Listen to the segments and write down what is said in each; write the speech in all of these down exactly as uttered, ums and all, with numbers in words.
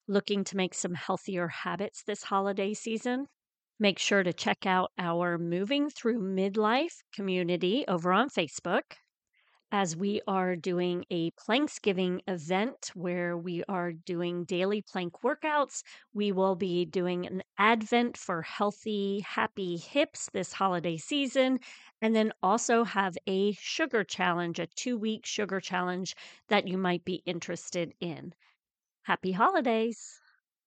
Looking to make some healthier habits this holiday season? Make sure to check out our Moving Through Midlife community over on Facebook, as we are doing a Planksgiving event where we are doing daily plank workouts. We will be doing an Advent for healthy, happy hips this holiday season, and then also have a sugar challenge, a two-week sugar challenge that you might be interested in. Happy holidays!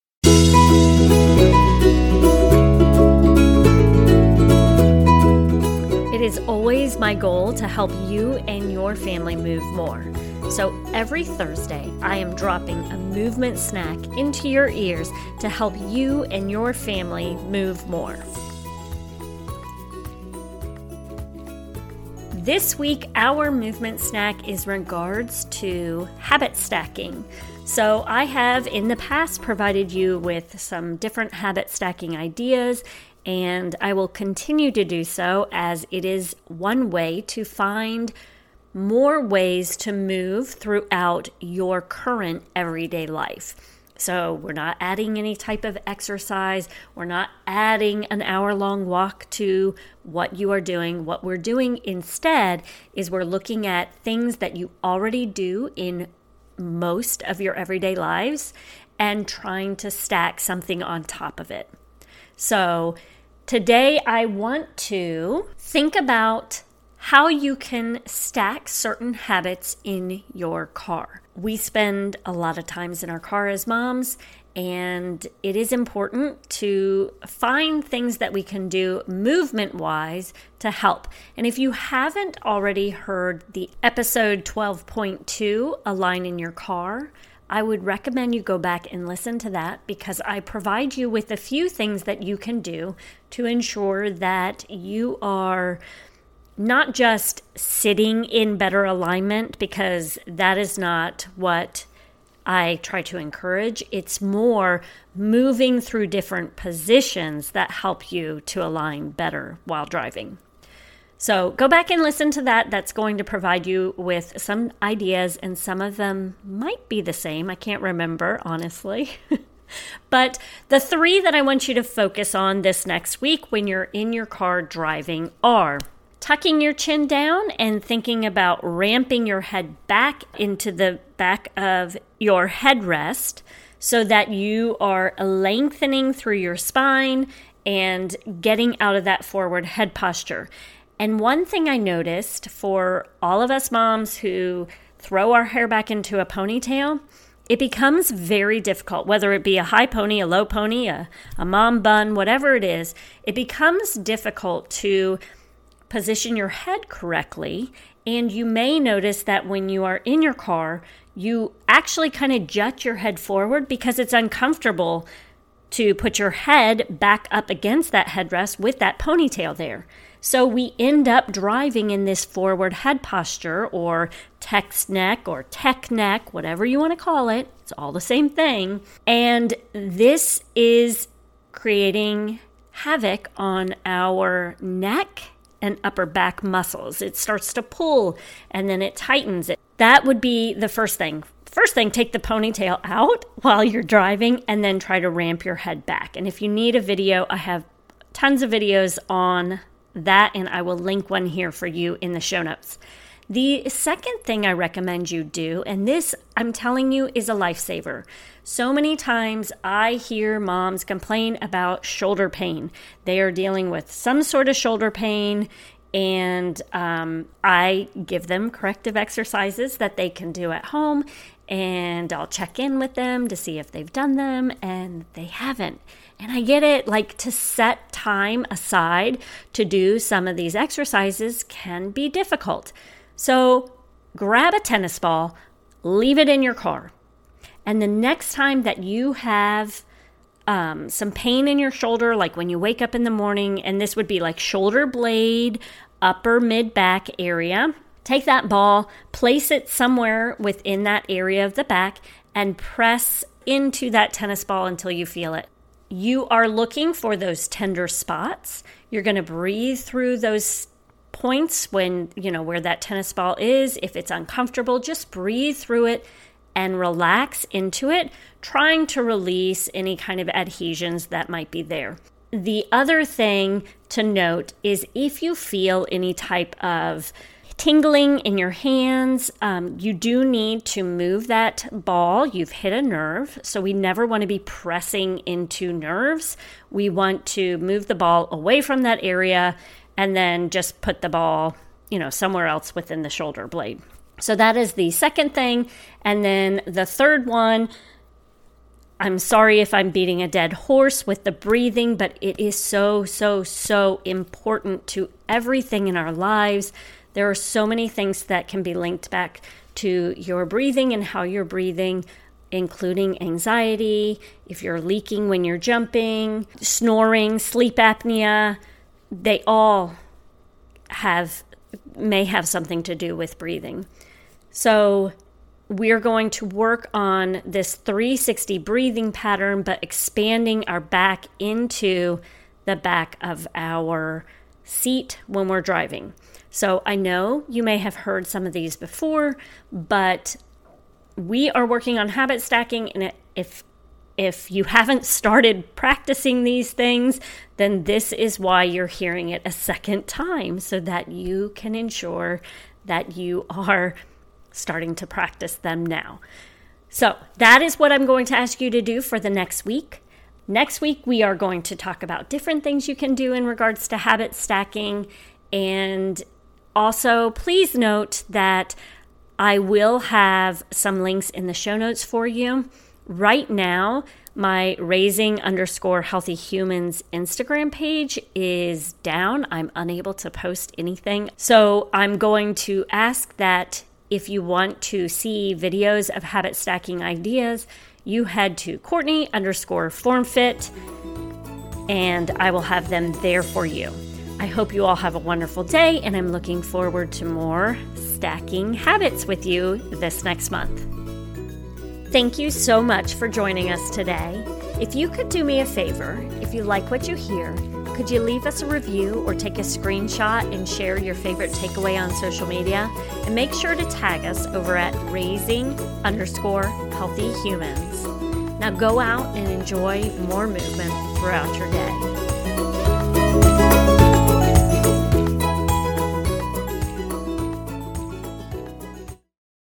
It is always my goal to help you and your family move more. So every Thursday, I am dropping a movement snack into your ears to help you and your family move more. This week, our movement snack is in regards to habit stacking. So I have in the past provided you with some different habit stacking ideas, and I will continue to do so as it is one way to find more ways to move throughout your current everyday life. So we're not adding any type of exercise. We're not adding an hour-long walk to what you are doing. What we're doing instead is we're looking at things that you already do in most of your everyday lives and trying to stack something on top of it. So today I want to think about how you can stack certain habits in your car. We spend a lot of times in our car as moms, and it is important to find things that we can do movement-wise to help. And if you haven't already heard the episode twelve point two, Align in Your Car, I would recommend you go back and listen to that because I provide you with a few things that you can do to ensure that you are not just sitting in better alignment, because that is not what I try to encourage. It's more moving through different positions that help you to align better while driving. So go back and listen to that. That's going to provide you with some ideas, and some of them might be the same. I can't remember, honestly. But the three that I want you to focus on this next week when you're in your car driving are tucking your chin down and thinking about ramping your head back into the back of your headrest so that you are lengthening through your spine and getting out of that forward head posture. And one thing I noticed for all of us moms who throw our hair back into a ponytail, it becomes very difficult, whether it be a high pony, a low pony, a, a mom bun, whatever it is, it becomes difficult to position your head correctly. And you may notice that when you are in your car, you actually kind of jut your head forward because it's uncomfortable to put your head back up against that headrest with that ponytail there. So we end up driving in this forward head posture, or text neck or tech neck, whatever you want to call it. It's all the same thing. And this is creating havoc on our neck and upper back muscles. It starts to pull and then it tightens it. That would be the first thing. First thing, take the ponytail out while you're driving and then try to ramp your head back. And if you need a video, I have tons of videos on that, and I will link one here for you in the show notes. The second thing I recommend you do, and this I'm telling you is a lifesaver. So many times I hear moms complain about shoulder pain. They are dealing with some sort of shoulder pain, and um, I give them corrective exercises that they can do at home, and I'll check in with them to see if they've done them, and they haven't. And I get it, like to set time aside to do some of these exercises can be difficult. So grab a tennis ball, leave it in your car. And the next time that you have um, some pain in your shoulder, like when you wake up in the morning, and this would be like shoulder blade, upper mid-back area, take that ball, place it somewhere within that area of the back, and press into that tennis ball until you feel it. You are looking for those tender spots. You're going to breathe through those points when, you know, where that tennis ball is. If it's uncomfortable, just breathe through it and relax into it, trying to release any kind of adhesions that might be there. The other thing to note is if you feel any type of tingling in your hands, um, you do need to move that ball. You've hit a nerve, so we never want to be pressing into nerves. We want to move the ball away from that area and then just put the ball, you know, somewhere else within the shoulder blade. So that is the second thing. And then the third one, I'm sorry if I'm beating a dead horse with the breathing, but it is so, so, so important to everything in our lives. There are so many things that can be linked back to your breathing and how you're breathing, including anxiety, if you're leaking when you're jumping, snoring, sleep apnea. They all have may have something to do with breathing. So we're going to work on this three sixty breathing pattern, but expanding our back into the back of our seat when we're driving. So I know you may have heard some of these before, but we are working on habit stacking, and if if you haven't started practicing these things, then this is why you're hearing it a second time, so that you can ensure that you are starting to practice them now. So that is what I'm going to ask you to do for the next week. Next week, we are going to talk about different things you can do in regards to habit stacking. And also, please note that I will have some links in the show notes for you. Right now, my raising underscore healthy humans Instagram page is down. I'm unable to post anything. So I'm going to ask that if you want to see videos of habit stacking ideas, you head to Courtney underscore formfit, and I will have them there for you. I hope you all have a wonderful day, and I'm looking forward to more stacking habits with you this next month. Thank you so much for joining us today. If you could do me a favor, if you like what you hear, could you leave us a review or take a screenshot and share your favorite takeaway on social media? And make sure to tag us over at raising underscore healthy humans. Now go out and enjoy more movement throughout your day.